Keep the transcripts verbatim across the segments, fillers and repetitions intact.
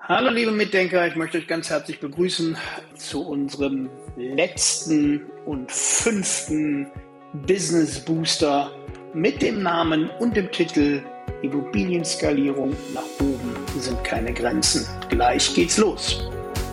Hallo liebe Mitdenker, ich möchte euch ganz herzlich begrüßen zu unserem letzten und fünften Business Booster mit dem Namen und dem Titel Immobilienskalierung nach oben sind keine Grenzen. Gleich geht's los.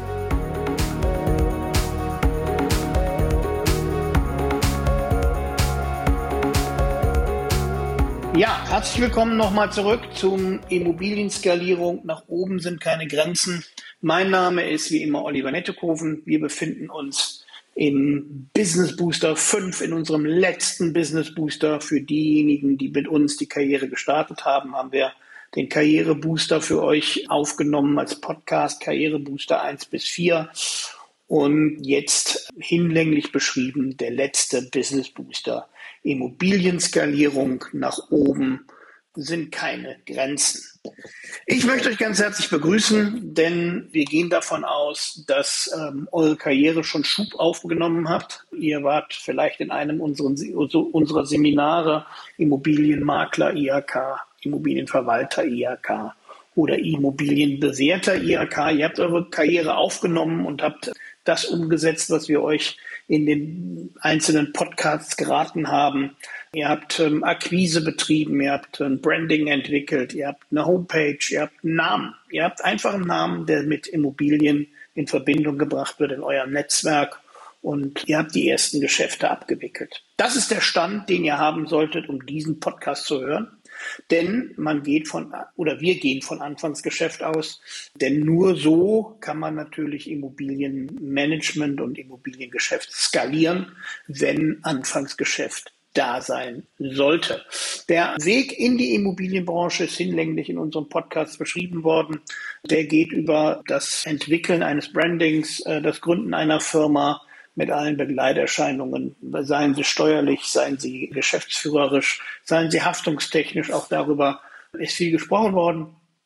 Ja, herzlich willkommen nochmal zurück zum Immobilienskalierung nach oben sind keine Grenzen. Mein Name ist wie immer Oliver Nettekoven. Wir befinden uns im Business Booster fünf, in unserem letzten Business Booster. Für diejenigen, die mit uns die Karriere gestartet haben, haben wir den Karriere Booster für euch aufgenommen als Podcast, Karriere Booster eins bis vier. Und jetzt hinlänglich beschrieben der letzte Business Booster. Immobilienskalierung nach oben sind keine Grenzen. Ich möchte euch ganz herzlich begrüßen, denn wir gehen davon aus, dass ähm, eure Karriere schon Schub aufgenommen habt. Ihr wart vielleicht in einem unseren, unserer Seminare Immobilienmakler I H K, Immobilienverwalter I H K oder Immobilienbewerter I H K. Ihr habt eure Karriere aufgenommen und habt das umgesetzt, was wir euch in den einzelnen Podcasts geraten haben. Ihr habt ähm, Akquise betrieben, ihr habt ein Branding entwickelt, ihr habt eine Homepage, ihr habt einen Namen. Ihr habt einfach einen Namen, der mit Immobilien in Verbindung gebracht wird in eurem Netzwerk und ihr habt die ersten Geschäfte abgewickelt. Das ist der Stand, den ihr haben solltet, um diesen Podcast zu hören. Denn man geht von, oder wir gehen von Anfangsgeschäft aus, denn nur so kann man natürlich Immobilienmanagement und Immobiliengeschäft skalieren, wenn Anfangsgeschäft da sein sollte. Der Weg in die Immobilienbranche ist hinlänglich in unserem Podcast beschrieben worden. Der geht über das Entwickeln eines Brandings, das Gründen einer Firma, mit allen Begleiterscheinungen, seien sie steuerlich, seien sie geschäftsführerisch, seien sie haftungstechnisch, auch darüber ist viel gesprochen worden.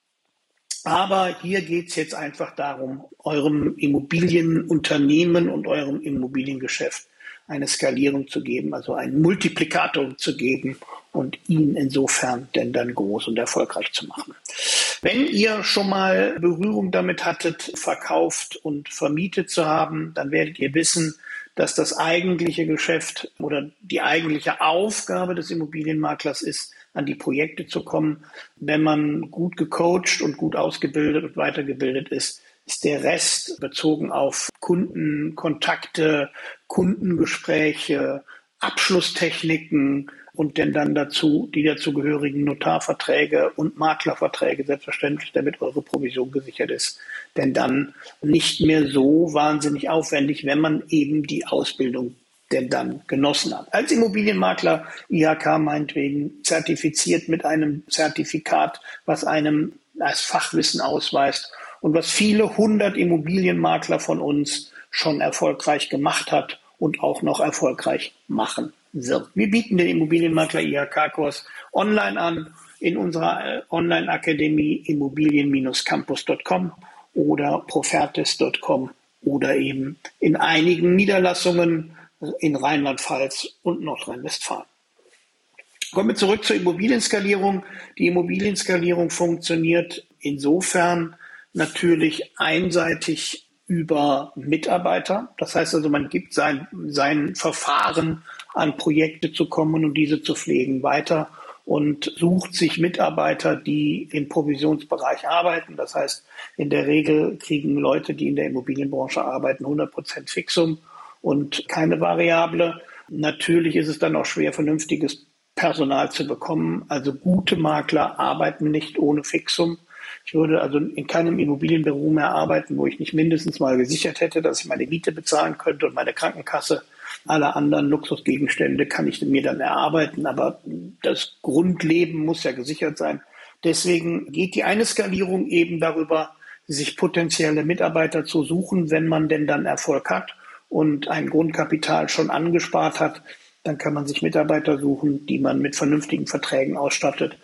Aber hier geht es jetzt einfach darum, eurem Immobilienunternehmen und eurem Immobiliengeschäft eine Skalierung zu geben, also einen Multiplikator zu geben und ihn insofern denn dann groß und erfolgreich zu machen. Wenn ihr schon mal Berührung damit hattet, verkauft und vermietet zu haben, dann werdet ihr wissen, dass das eigentliche Geschäft oder die eigentliche Aufgabe des Immobilienmaklers ist, an die Projekte zu kommen. Wenn man gut gecoacht und gut ausgebildet und weitergebildet ist, ist der Rest bezogen auf Kundenkontakte, Kundengespräche, Abschlusstechniken und denn dann dazu die dazugehörigen Notarverträge und Maklerverträge, selbstverständlich, damit eure Provision gesichert ist. Denn dann nicht mehr so wahnsinnig aufwendig, wenn man eben die Ausbildung denn dann genossen hat. Als Immobilienmakler I H K meinetwegen zertifiziert mit einem Zertifikat, was einem als Fachwissen ausweist und was viele hundert Immobilienmakler von uns schon erfolgreich gemacht hat und auch noch erfolgreich machen wird. Wir bieten den Immobilienmakler I H K-Kurs online an in unserer Online-Akademie immobilien campus punkt com oder profertis punkt com oder eben in einigen Niederlassungen in Rheinland-Pfalz und Nordrhein-Westfalen. Kommen wir zurück zur Immobilienskalierung. Die Immobilienskalierung funktioniert insofern natürlich einseitig über Mitarbeiter. Das heißt also, man gibt sein, sein Verfahren an Projekte zu kommen und diese zu pflegen weiter und sucht sich Mitarbeiter, die im Provisionsbereich arbeiten. Das heißt, in der Regel kriegen Leute, die in der Immobilienbranche arbeiten, hundert Prozent Fixum und keine Variable. Natürlich ist es dann auch schwer, vernünftiges Personal zu bekommen. Also gute Makler arbeiten nicht ohne Fixum. Ich würde also in keinem Immobilienbüro mehr arbeiten, wo ich nicht mindestens mal gesichert hätte, dass ich meine Miete bezahlen könnte und meine Krankenkasse. Alle anderen Luxusgegenstände kann ich mir dann erarbeiten, aber das Grundleben muss ja gesichert sein. Deswegen geht die eine Skalierung eben darüber, sich potenzielle Mitarbeiter zu suchen, wenn man denn dann Erfolg hat und ein Grundkapital schon angespart hat, dann kann man sich Mitarbeiter suchen, die man mit vernünftigen Verträgen ausstattet,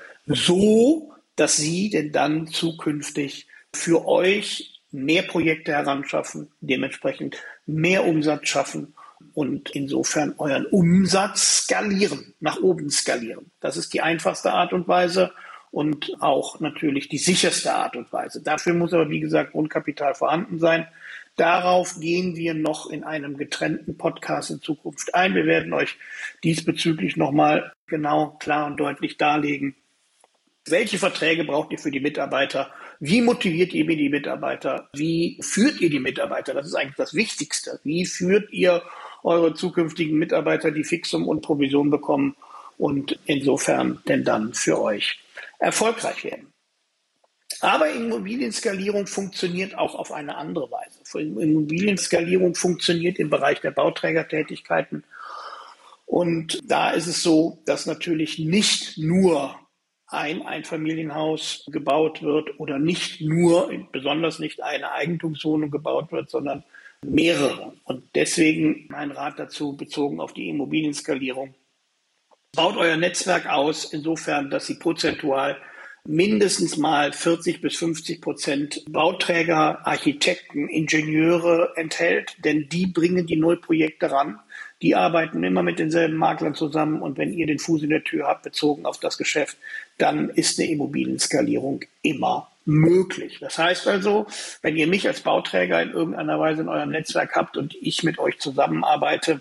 so dass sie denn dann zukünftig für euch mehr Projekte heranschaffen, dementsprechend mehr Umsatz schaffen und insofern euren Umsatz skalieren, nach oben skalieren. Das ist die einfachste Art und Weise und auch natürlich die sicherste Art und Weise. Dafür muss aber, wie gesagt, Grundkapital vorhanden sein. Darauf gehen wir noch in einem getrennten Podcast in Zukunft ein. Wir werden euch diesbezüglich nochmal genau, klar und deutlich darlegen, welche Verträge braucht ihr für die Mitarbeiter? Wie motiviert ihr die Mitarbeiter? Wie führt ihr die Mitarbeiter? Das ist eigentlich das Wichtigste. Wie führt ihr eure zukünftigen Mitarbeiter, die Fixum und Provision bekommen und insofern denn dann für euch erfolgreich werden? Aber Immobilienskalierung funktioniert auch auf eine andere Weise. Immobilienskalierung funktioniert im Bereich der Bauträgertätigkeiten. Und da ist es so, dass natürlich nicht nur ein Einfamilienhaus gebaut wird oder nicht nur, besonders nicht eine Eigentumswohnung gebaut wird, sondern mehrere. Und deswegen mein Rat dazu bezogen auf die Immobilienskalierung. Baut euer Netzwerk aus, insofern, dass sie prozentual mindestens mal vierzig bis fünfzig Prozent Bauträger, Architekten, Ingenieure enthält, denn die bringen die Neuprojekte ran. Die arbeiten immer mit denselben Maklern zusammen und wenn ihr den Fuß in der Tür habt, bezogen auf das Geschäft, dann ist eine Immobilienskalierung immer möglich. Das heißt also, wenn ihr mich als Bauträger in irgendeiner Weise in eurem Netzwerk habt und ich mit euch zusammenarbeite,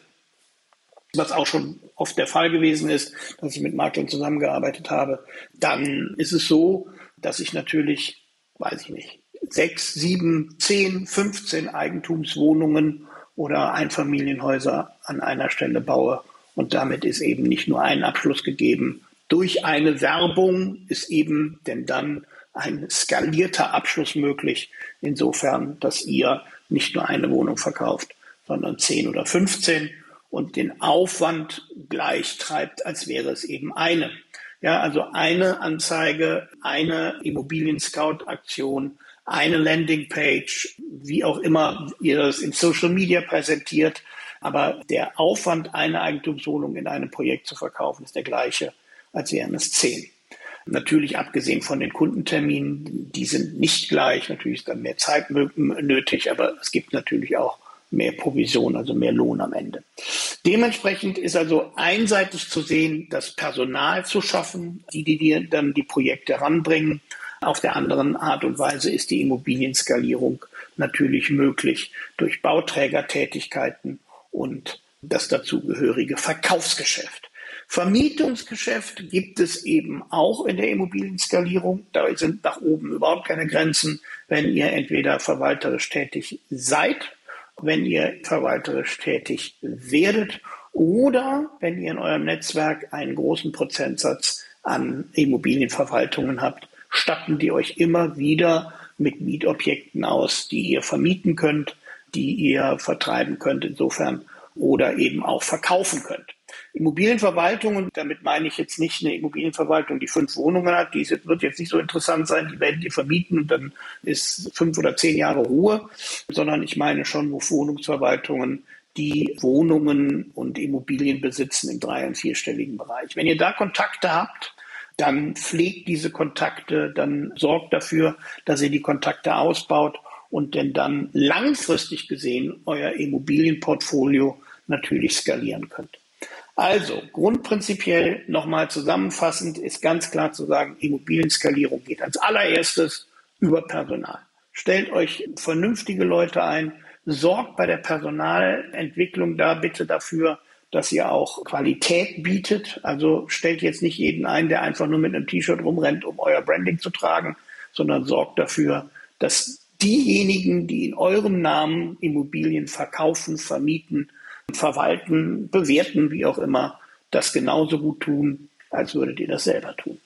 was auch schon oft der Fall gewesen ist, dass ich mit Maklern zusammengearbeitet habe, dann ist es so, dass ich natürlich, weiß ich nicht, sechs, sieben, zehn, fünfzehn Eigentumswohnungen oder Einfamilienhäuser an einer Stelle baue. Und damit ist eben nicht nur ein Abschluss gegeben. Durch eine Werbung ist eben denn dann ein skalierter Abschluss möglich. Insofern, dass ihr nicht nur eine Wohnung verkauft, sondern zehn oder fünfzehn und den Aufwand gleich treibt, als wäre es eben eine. Ja, also eine Anzeige, eine Immobilien-Scout-Aktion, eine Landingpage, wie auch immer ihr das in Social Media präsentiert. Aber der Aufwand, eine Eigentumswohnung in einem Projekt zu verkaufen, ist der gleiche, als wären es zehn. Natürlich abgesehen von den Kundenterminen, die sind nicht gleich. Natürlich ist dann mehr Zeit nötig, aber es gibt natürlich auch mehr Provision, also mehr Lohn am Ende. Dementsprechend ist also einseitig zu sehen, das Personal zu schaffen, die, die, die dann die Projekte ranbringen. Auf der anderen Art und Weise ist die Immobilienskalierung natürlich möglich durch Bauträgertätigkeiten und das dazugehörige Verkaufsgeschäft. Vermietungsgeschäft gibt es eben auch in der Immobilienskalierung. Da sind nach oben überhaupt keine Grenzen, wenn ihr entweder verwalterisch tätig seid, wenn ihr verwalterisch tätig werdet oder wenn ihr in eurem Netzwerk einen großen Prozentsatz an Immobilienverwaltungen habt, statten die euch immer wieder mit Mietobjekten aus, die ihr vermieten könnt, die ihr vertreiben könnt insofern oder eben auch verkaufen könnt. Immobilienverwaltungen, damit meine ich jetzt nicht eine Immobilienverwaltung, die fünf Wohnungen hat, die wird jetzt nicht so interessant sein, die werden die vermieten und dann ist fünf oder zehn Jahre Ruhe, sondern ich meine schon Wohnungsverwaltungen, die Wohnungen und Immobilien besitzen im drei- und vierstelligen Bereich. Wenn ihr da Kontakte habt, dann pflegt diese Kontakte, dann sorgt dafür, dass ihr die Kontakte ausbaut und denn dann langfristig gesehen euer Immobilienportfolio natürlich skalieren könnt. Also grundprinzipiell nochmal zusammenfassend ist ganz klar zu sagen, Immobilienskalierung geht als allererstes über Personal. Stellt euch vernünftige Leute ein, sorgt bei der Personalentwicklung da bitte dafür, dass ihr auch Qualität bietet. Also stellt jetzt nicht jeden ein, der einfach nur mit einem T-Shirt rumrennt, um euer Branding zu tragen, sondern sorgt dafür, dass diejenigen, die in eurem Namen Immobilien verkaufen, vermieten, verwalten, bewerten, wie auch immer, das genauso gut tun, als würdet ihr das selber tun.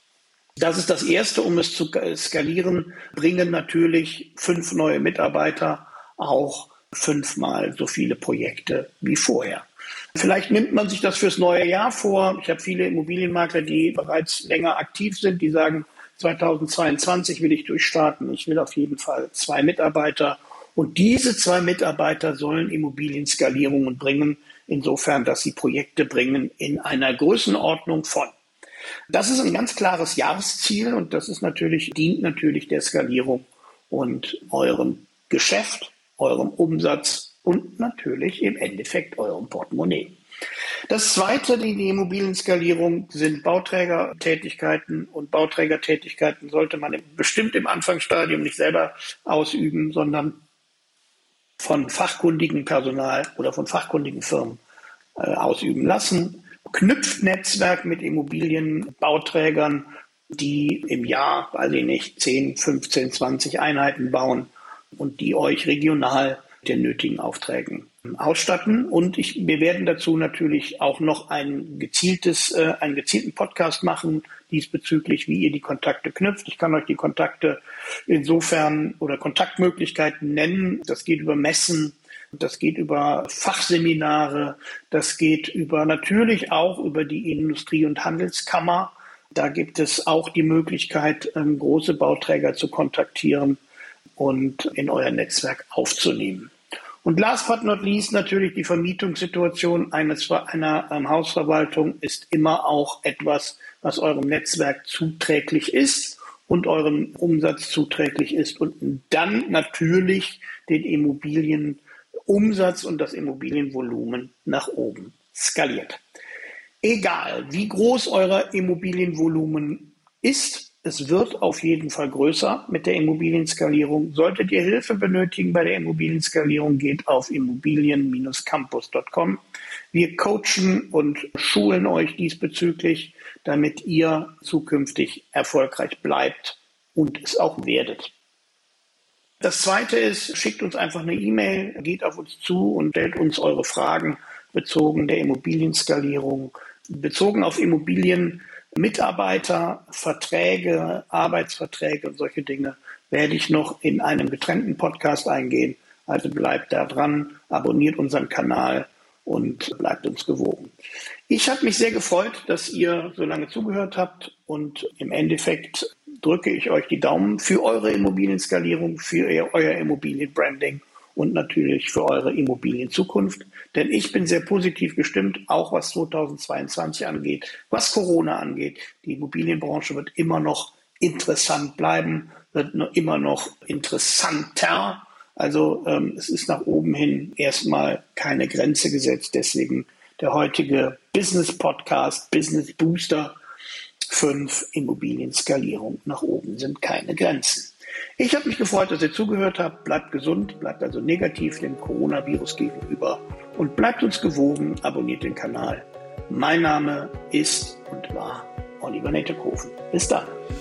Das ist das Erste, um es zu skalieren, bringen natürlich fünf neue Mitarbeiter auch fünfmal so viele Projekte wie vorher. Vielleicht nimmt man sich das fürs neue Jahr vor. Ich habe viele Immobilienmakler, die bereits länger aktiv sind, die sagen, zweitausendzweiundzwanzig will ich durchstarten. Ich will auf jeden Fall zwei Mitarbeiter. Und diese zwei Mitarbeiter sollen Immobilienskalierungen bringen, insofern, dass sie Projekte bringen in einer Größenordnung von. Das ist ein ganz klares Jahresziel und das ist natürlich, dient natürlich der Skalierung und eurem Geschäft, eurem Umsatz und natürlich im Endeffekt eurem Portemonnaie. Das zweite, die, die Immobilienskalierung, sind Bauträgertätigkeiten, und Bauträgertätigkeiten sollte man bestimmt im Anfangsstadium nicht selber ausüben, sondern von fachkundigem Personal oder von fachkundigen Firmen äh, ausüben lassen. Knüpft Netzwerk mit Immobilienbauträgern, die im Jahr, weiß ich nicht, zehn, fünfzehn, zwanzig Einheiten bauen und die euch regional den nötigen Aufträgen ausstatten. Und ich, wir werden dazu natürlich auch noch ein gezieltes, äh, einen gezielten Podcast machen diesbezüglich, wie ihr die Kontakte knüpft. Ich kann euch die Kontakte insofern oder Kontaktmöglichkeiten nennen. Das geht über Messen, das geht über Fachseminare, das geht über natürlich auch über die Industrie- und Handelskammer. Da gibt es auch die Möglichkeit, ähm, große Bauträger zu kontaktieren und in euer Netzwerk aufzunehmen. Und last but not least natürlich die Vermietungssituation eines, einer ähm, Hausverwaltung ist immer auch etwas, was eurem Netzwerk zuträglich ist und eurem Umsatz zuträglich ist und dann natürlich den Immobilienumsatz und das Immobilienvolumen nach oben skaliert. Egal, wie groß euer Immobilienvolumen ist, es wird auf jeden Fall größer mit der Immobilienskalierung. Solltet ihr Hilfe benötigen bei der Immobilienskalierung, geht auf immobilien Bindestrich campus Punkt com. Wir coachen und schulen euch diesbezüglich, damit ihr zukünftig erfolgreich bleibt und es auch werdet. Das zweite ist, schickt uns einfach eine E-Mail, geht auf uns zu und stellt uns eure Fragen bezogen der Immobilienskalierung, bezogen auf Immobilien. Mitarbeiter, Verträge, Arbeitsverträge und solche Dinge werde ich noch in einem getrennten Podcast eingehen. Also bleibt da dran, abonniert unseren Kanal und bleibt uns gewogen. Ich habe mich sehr gefreut, dass ihr so lange zugehört habt und im Endeffekt drücke ich euch die Daumen für eure Immobilienskalierung, für euer Immobilienbranding und natürlich für eure Immobilienzukunft. Denn ich bin sehr positiv gestimmt, auch was zweitausendzweiundzwanzig angeht, was Corona angeht. Die Immobilienbranche wird immer noch interessant bleiben, wird immer noch interessanter. Also ähm, es ist nach oben hin erstmal keine Grenze gesetzt. Deswegen der heutige Business Podcast, Business Booster fünf, Immobilienskalierung. Nach oben sind keine Grenzen. Ich habe mich gefreut, dass ihr zugehört habt. Bleibt gesund, bleibt also negativ dem Coronavirus gegenüber und bleibt uns gewogen, abonniert den Kanal. Mein Name ist und war Oliver Nettekoven. Bis dann.